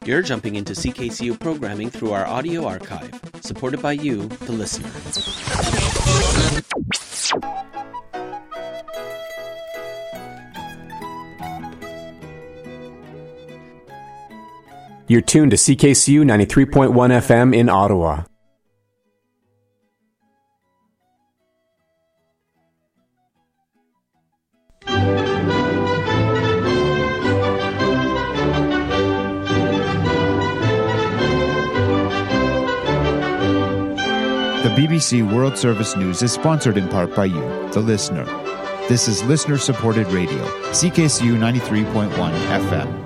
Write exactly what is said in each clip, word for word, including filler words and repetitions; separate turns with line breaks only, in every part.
You're jumping into C K C U programming through our audio archive, supported by you, the listener.
You're tuned to C K C U ninety-three point one F M in Ottawa.
The B B C World Service News is sponsored in part by you, the listener. This is listener-supported radio, C K C U ninety-three point one F M.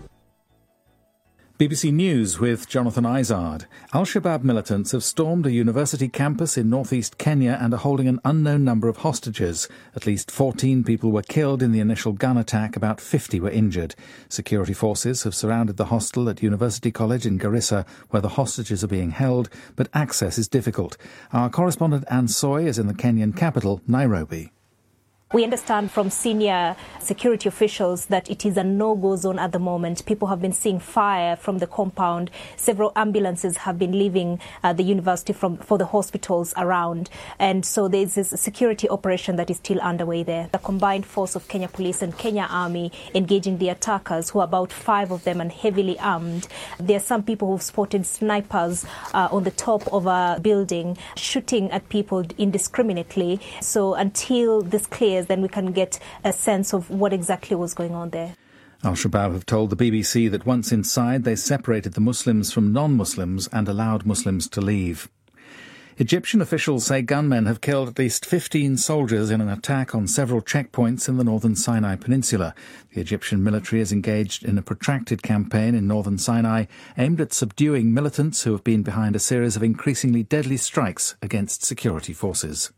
B B C News with Jonathan Izard. Al-Shabaab militants have stormed a university campus in northeast Kenya and are holding an unknown number of hostages. At least fourteen people were killed in the initial gun attack. About fifty were injured. Security forces have surrounded the hostel at University College in Garissa, where the hostages are being held, but access is difficult. Our correspondent Anne Soy is in the Kenyan capital, Nairobi.
We understand from senior security officials that it is a no-go zone at the moment. People have been seeing fire from the compound. Several ambulances have been leaving uh, the university from for the hospitals around. And so there's this security operation that is still underway there. The combined force of Kenya Police and Kenya Army engaging the attackers, who are about five of them and heavily armed. There are some people who've spotted snipers uh, on the top of a building shooting at people indiscriminately. So until this clears, then we can get a sense of what exactly was going on there.
Al-Shabaab have told the B B C that once inside they separated the Muslims from non-Muslims and allowed Muslims to leave. Egyptian officials say gunmen have killed at least fifteen soldiers in an attack on several checkpoints in the northern Sinai Peninsula. The Egyptian military is engaged in a protracted campaign in northern Sinai aimed at subduing militants who have been behind a series of increasingly deadly strikes against security forces.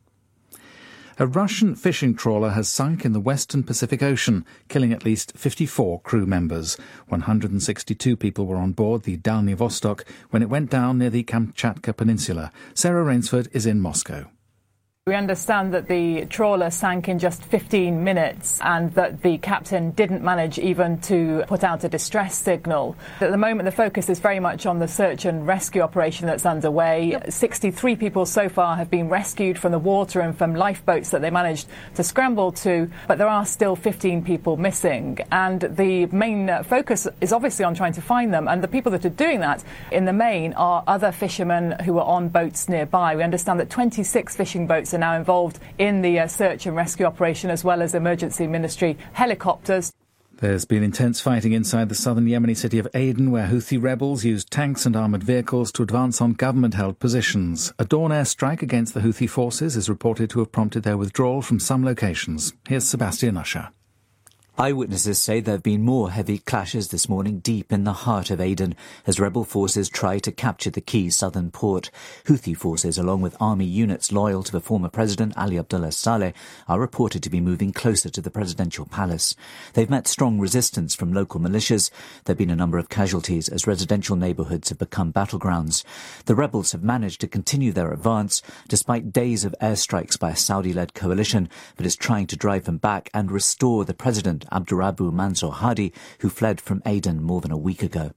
A Russian fishing trawler has sunk in the western Pacific Ocean, killing at least fifty-four crew members. one hundred sixty-two people were on board the Dalny Vostok when it went down near the Kamchatka Peninsula. Sarah Rainsford is in Moscow.
We understand that the trawler sank in just fifteen minutes and that the captain didn't manage even to put out a distress signal. At the moment, the focus is very much on the search and rescue operation that's underway. Yep. sixty-three people so far have been rescued from the water and from lifeboats that they managed to scramble to, but there are still fifteen people missing. And the main focus is obviously on trying to find them. And the people that are doing that, in the main, are other fishermen who are on boats nearby. We understand that twenty-six fishing boats are now involved in the uh, search and rescue operation, as well as emergency ministry helicopters.
There's been intense fighting inside the southern Yemeni city of Aden, where Houthi rebels used tanks and armoured vehicles to advance on government-held positions. A dawn airstrike against the Houthi forces is reported to have prompted their withdrawal from some locations. Here's Sebastian Usher.
Eyewitnesses say there have been more heavy clashes this morning deep in the heart of Aden as rebel forces try to capture the key southern port. Houthi forces, along with army units loyal to the former president Ali Abdullah Saleh, are reported to be moving closer to the presidential palace. They've met strong resistance from local militias. There have been a number of casualties as residential neighbourhoods have become battlegrounds. The rebels have managed to continue their advance despite days of airstrikes by a Saudi-led coalition that is trying to drive them back and restore the president Abdurabu Mansour Hadi, who fled from Aden more than a week ago.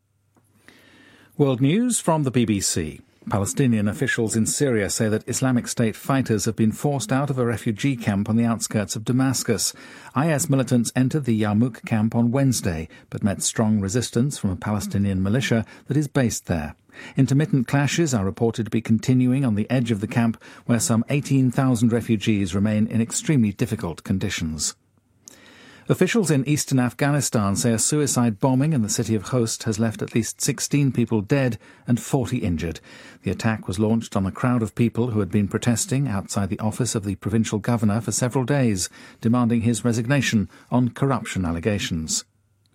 World News from the B B C. Palestinian officials in Syria say that Islamic State fighters have been forced out of a refugee camp on the outskirts of Damascus. I S militants entered the Yarmouk camp on Wednesday, but met strong resistance from a Palestinian militia that is based there. Intermittent clashes are reported to be continuing on the edge of the camp, where some eighteen thousand refugees remain in extremely difficult conditions. Officials in eastern Afghanistan say a suicide bombing in the city of Khost has left at least sixteen people dead and forty injured. The attack was launched on a crowd of people who had been protesting outside the office of the provincial governor for several days, demanding his resignation on corruption allegations.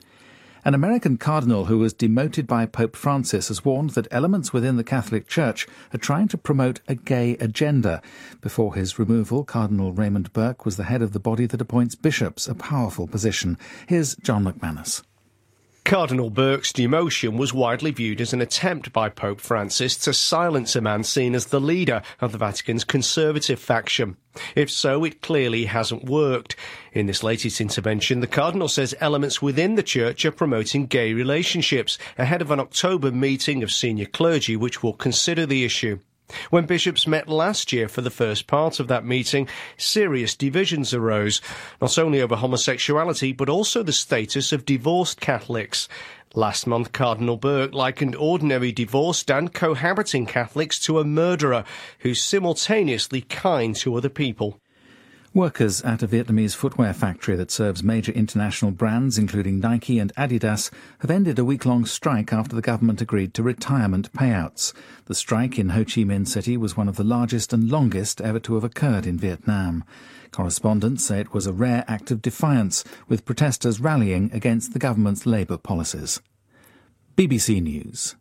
An American cardinal who was demoted by Pope Francis has warned that elements within the Catholic Church are trying to promote a gay agenda. Before his removal, Cardinal Raymond Burke was the head of the body that appoints bishops, a powerful position. Here's John McManus.
Cardinal Burke's demotion was widely viewed as an attempt by Pope Francis to silence a man seen as the leader of the Vatican's conservative faction. If so, it clearly hasn't worked. In this latest intervention, the Cardinal says elements within the Church are promoting gay relationships ahead of an October meeting of senior clergy which will consider the issue. When bishops met last year for the first part of that meeting, serious divisions arose, not only over homosexuality, but also the status of divorced Catholics. Last month, Cardinal Burke likened ordinary divorced and cohabiting Catholics to a murderer who's simultaneously kind to other people.
Workers at a Vietnamese footwear factory that serves major international brands, including Nike and Adidas, have ended a week-long strike after the government agreed to retirement payouts. The strike in Ho Chi Minh City was one of the largest and longest ever to have occurred in Vietnam. Correspondents say it was a rare act of defiance, with protesters rallying against the government's labour policies. B B C News.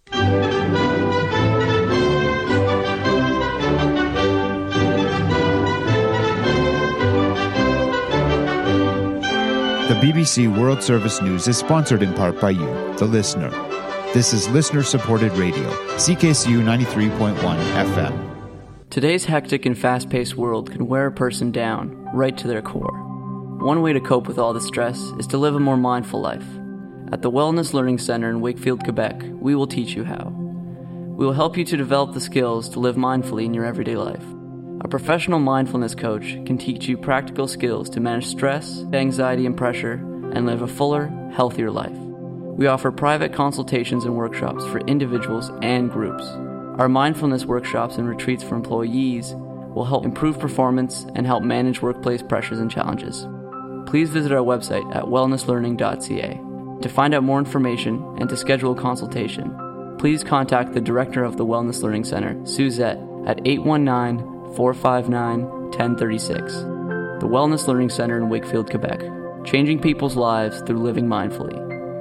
The B B C World Service News is sponsored in part by you, the listener. This is listener-supported radio, C K C U ninety-three point one F M.
Today's hectic and fast-paced world can wear a person down, right to their core. One way to cope with all the stress is to live a more mindful life. At the Wellness Learning Centre in Wakefield, Quebec, we will teach you how. We will help you to develop the skills to live mindfully in your everyday life. A professional mindfulness coach can teach you practical skills to manage stress, anxiety, and pressure, and live a fuller, healthier life. We offer private consultations and workshops for individuals and groups. Our mindfulness workshops and retreats for employees will help improve performance and help manage workplace pressures and challenges. Please visit our website at wellness learning dot c a. To find out more information and to schedule a consultation, please contact the Director of the Wellness Learning Centre, Suzette, at eight one nine, four five nine, one zero three six. The Wellness Learning Centre in Wakefield, Quebec, changing people's lives through living mindfully.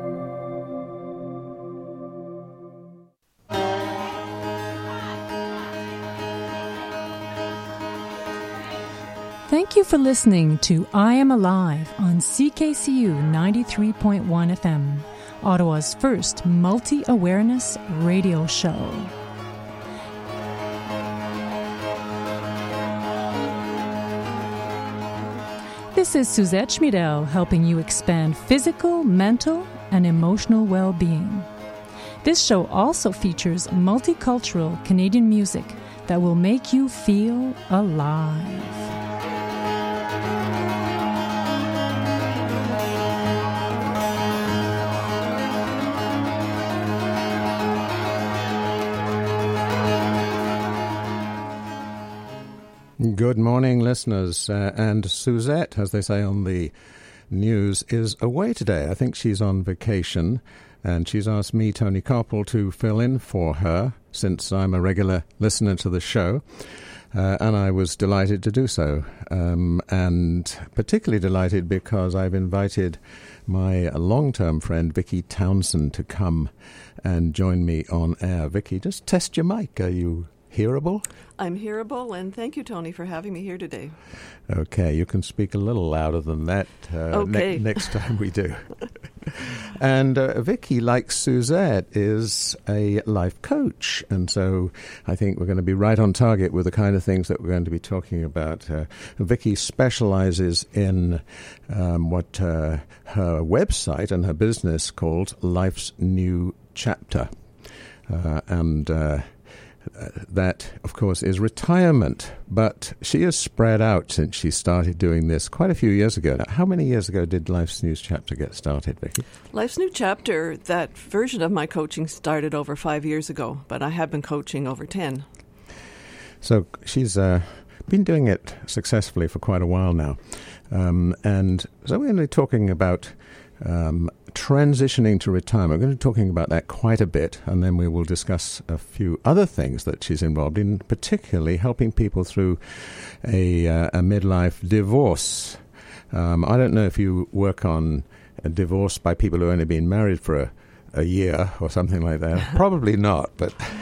Thank you for listening to I Am Alive on C K C U ninety-three point one F M, Ottawa's first multi-awareness radio show. This is Suzette Schmidl helping you expand physical, mental, and emotional well-being. This show also features multicultural Canadian music that will make you feel alive.
Good morning, listeners. Uh, and Suzette, as they say on the news, is away today. I think she's on vacation, and she's asked me, Tony Koppel, to fill in for her, since I'm a regular listener to the show. Uh, and I was delighted to do so, um, and particularly delighted because I've invited my long-term friend Vicky Townsend to come and join me on air. Vicky, just test your mic. Are you hearable?
I'm hearable, and thank you, Tony, for having me here today.
Okay, you can speak a little louder than that uh,
okay.
ne- next time we do. And uh, Vicky, like Suzette, is a life coach, and so I think we're going to be right on target with the kind of things that we're going to be talking about. Uh, Vicky specializes in um, what uh, her website and her business called Life's New Chapter, uh, and uh, Uh, that, of course, is retirement, but she has spread out since she started doing this quite a few years ago. Now, how many years ago did Life's New Chapter get started, Vicky?
Life's New Chapter, that version of my coaching started over five years ago, but I have been coaching over ten.
So she's uh, been doing it successfully for quite a while now. Um, and so we're going to be talking about Um, transitioning to retirement. We're going to be talking about that quite a bit, and then we will discuss a few other things that she's involved in, particularly helping people through a, uh, a midlife divorce. Um, I don't know if you work on a divorce by people who have only been married for a, a year or something like that. Probably not, but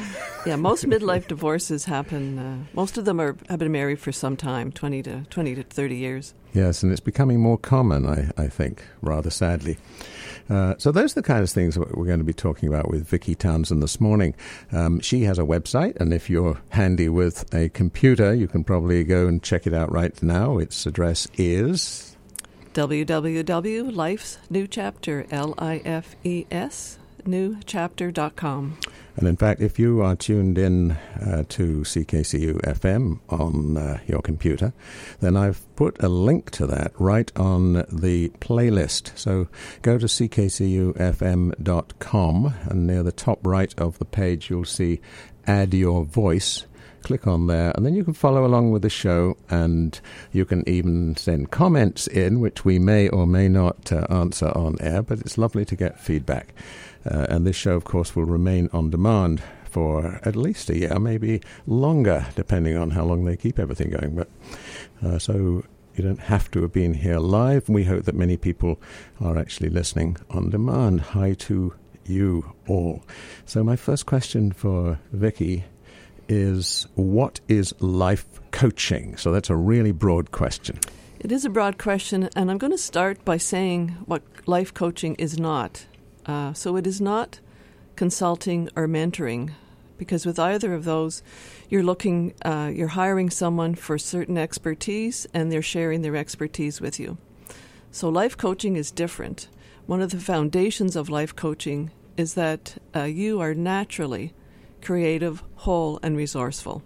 Yeah, most midlife divorces happen. Uh, most of them are have been married for some time, twenty to twenty to thirty years.
Yes, and it's becoming more common, I, I think, rather sadly. Uh, so those are the kind of things that we're going to be talking about with Vicky Townsend this morning. Um, she has a website, and if you're handy with a computer, you can probably go and check it out right now. Its address is
w w w dot life's new chapter, L I F E S, new chapter dot com.
And in fact, if you are tuned in uh, to C K C U F M on uh, your computer, then I've put a link to that right on the playlist. So go to c k c u f m dot com, and near the top right of the page, you'll see Add Your Voice. Click on there, and then you can follow along with the show, and you can even send comments in, which we may or may not uh, answer on air, but it's lovely to get feedback. Uh, and this show, of course, will remain on demand for at least a year, maybe longer, depending on how long they keep everything going. But uh, so you don't have to have been here live. We hope that many people are actually listening on demand. Hi to you all. So my first question for Vicky is, what is life coaching? So that's a really broad question.
It is a broad question, and I'm going to start by saying what life coaching is not. Uh, so it is not consulting or mentoring, because with either of those, you're looking, uh, you're hiring someone for certain expertise, and they're sharing their expertise with you. So life coaching is different. One of the foundations of life coaching is that uh, you are naturally creative, whole, and resourceful.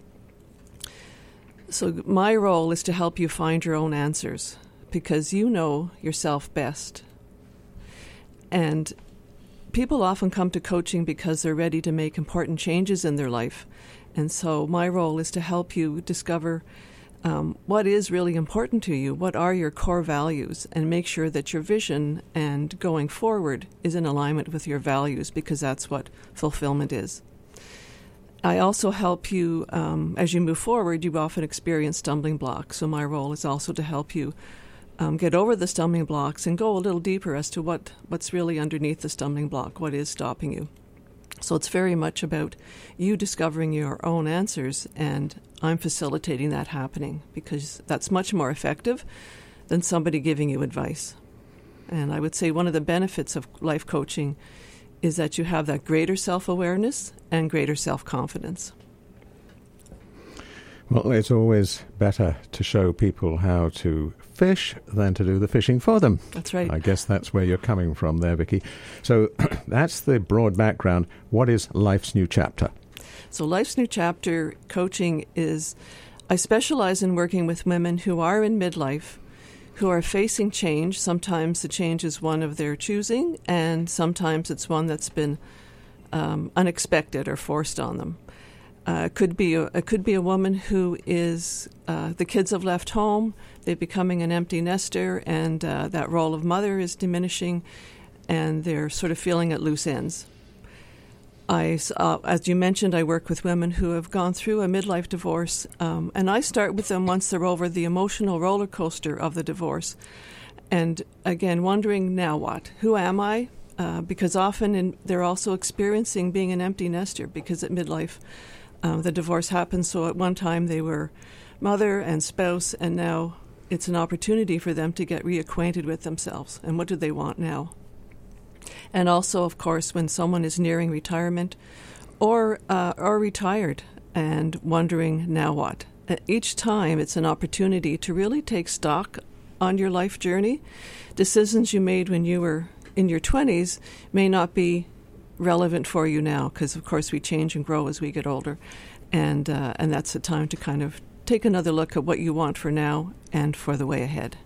So my role is to help you find your own answers, because you know yourself best. And people often come to coaching because they're ready to make important changes in their life. And so my role is to help you discover um, what is really important to you, what are your core values, and make sure that your vision and going forward is in alignment with your values, because that's what fulfillment is. I also help you, um, as you move forward, you often experience stumbling blocks. So my role is also to help you um, get over the stumbling blocks and go a little deeper as to what, what's really underneath the stumbling block, what is stopping you. So it's very much about you discovering your own answers, and I'm facilitating that happening, because that's much more effective than somebody giving you advice. And I would say one of the benefits of life coaching is that you have that greater self-awareness and greater self-confidence.
Well, it's always better to show people how to fish than to do the fishing for them.
That's right.
I guess that's where you're coming from there, Vicky. So that's the broad background. What is Life's New Chapter?
So Life's New Chapter coaching is, I specialize in working with women who are in midlife, who are facing change. Sometimes the change is one of their choosing, and sometimes it's one that's been um, unexpected or forced on them. Uh, it could be a, it could be a woman who is, uh, the kids have left home, they're becoming an empty nester, and uh, that role of mother is diminishing, and they're sort of feeling at loose ends. I, uh, as you mentioned, I work with women who have gone through a midlife divorce, um, and I start with them once they're over the emotional roller coaster of the divorce. And again, wondering, now what? Who am I? Uh, because often in, they're also experiencing being an empty nester, because at midlife uh, the divorce happens. So at one time they were mother and spouse, and now it's an opportunity for them to get reacquainted with themselves. And what do they want now? And also, of course, when someone is nearing retirement or uh, or retired and wondering, now what? Each time it's an opportunity to really take stock on your life journey. Decisions you made when you were in your twenties may not be relevant for you now, because, of course, we change and grow as we get older. And, uh, and that's the time to kind of take another look at what you want for now and for the way ahead.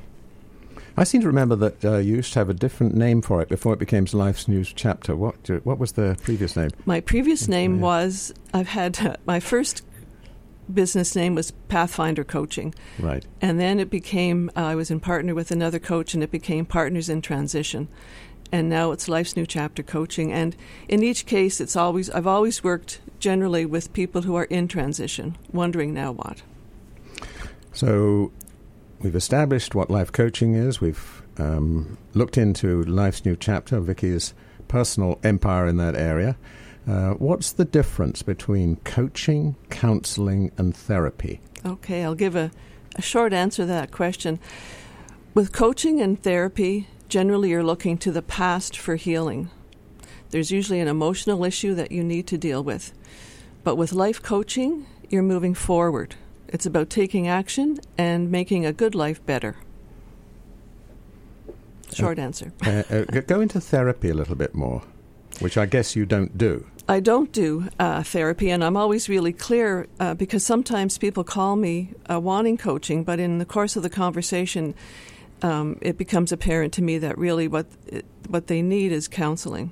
I seem to remember that uh, you used to have a different name for it before it became Life's New Chapter. What what was the previous name?
My previous name was, I've had, uh, my first business name was Pathfinder Coaching.
Right.
And then it became, uh, I was in partner with another coach, and it became Partners in Transition. And now it's Life's New Chapter Coaching. And in each case, it's always, I've always worked generally with people who are in transition, wondering now what.
So we've established what life coaching is. We've um, looked into Life's New Chapter, Vicky's personal empire in that area. Uh, what's the difference between coaching, counseling, and therapy?
Okay, I'll give a, a short answer to that question. With coaching and therapy, generally you're looking to the past for healing. There's usually an emotional issue that you need to deal with. But with life coaching, you're moving forward. It's about taking action and making a good life better. Short uh, answer.
uh, uh, go into therapy a little bit more, which I guess you don't do.
I don't do uh, therapy, and I'm always really clear uh, because sometimes people call me uh, wanting coaching, but in the course of the conversation, um, it becomes apparent to me that really what what they need is counseling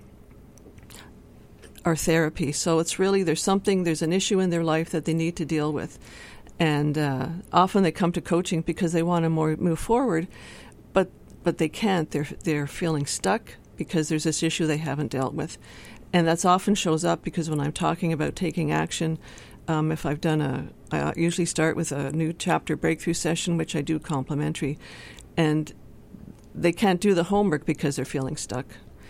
or therapy. So it's really there's something, there's an issue in their life that they need to deal with, and uh, often they come to coaching because they want to more move forward, but but they can't. They're they're feeling stuck because there's this issue they haven't dealt with. And that often shows up because when I'm talking about taking action, um, if I've done a, I usually start with a new chapter breakthrough session, which I do complimentary, and they can't do the homework because they're feeling stuck.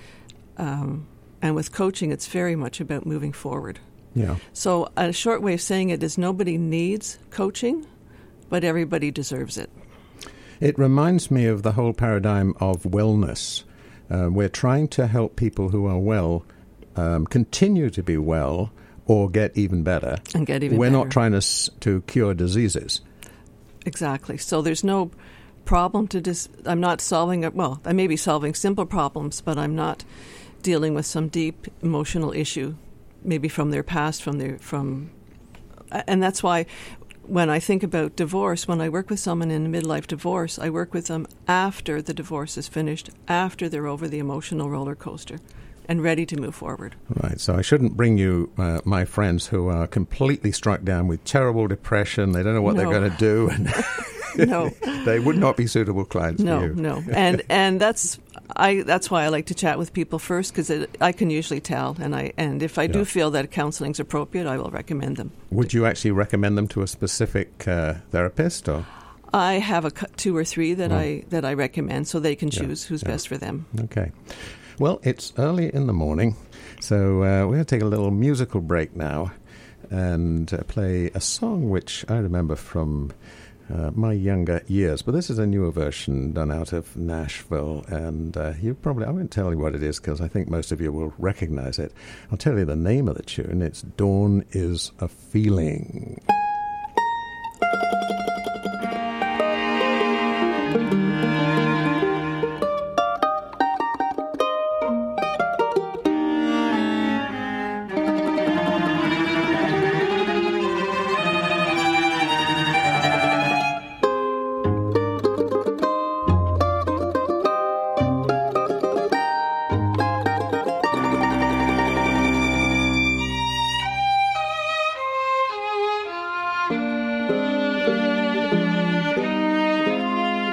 Um, and with coaching, it's very much about moving forward.
Yeah.
So a short way of saying it is nobody needs coaching, but everybody deserves it.
It reminds me of the whole paradigm of wellness. Uh, we're trying to help people who are well Um, continue to be well or get even better.
And get even
We're
better.
not trying to s- to cure diseases.
Exactly. So there's no problem to dis- I'm not solving it. Well, I may be solving simple problems, but I'm not dealing with some deep emotional issue, maybe from their past, from their from, and that's why when I think about divorce, when I work with someone in a midlife divorce, I work with them after the divorce is finished, after they're over the emotional roller coaster and ready to move forward.
Right, so I shouldn't bring you uh, my friends who are completely struck down with terrible depression. They don't know what
No.
they're going to do. And
No.
They would not be suitable clients
no,
for you.
No, no. And and that's I that's why I like to chat with people first, because I can usually tell. And I and if I
Yeah.
do feel that counseling's appropriate, I will recommend them.
Would you actually recommend them to a specific uh, therapist? Or
I have a cu- two or three that
Oh.
I that I recommend, so they can
Yeah,
choose who's
yeah.
best for them.
Okay. Well, it's early in the morning, so uh, we're going to take a little musical break now and uh, play a song which I remember from uh, my younger years. But this is a newer version done out of Nashville, and uh, you probably, I won't tell you what it is because I think most of you will recognize it. I'll tell you the name of the tune. It's Dawn is a Feeling.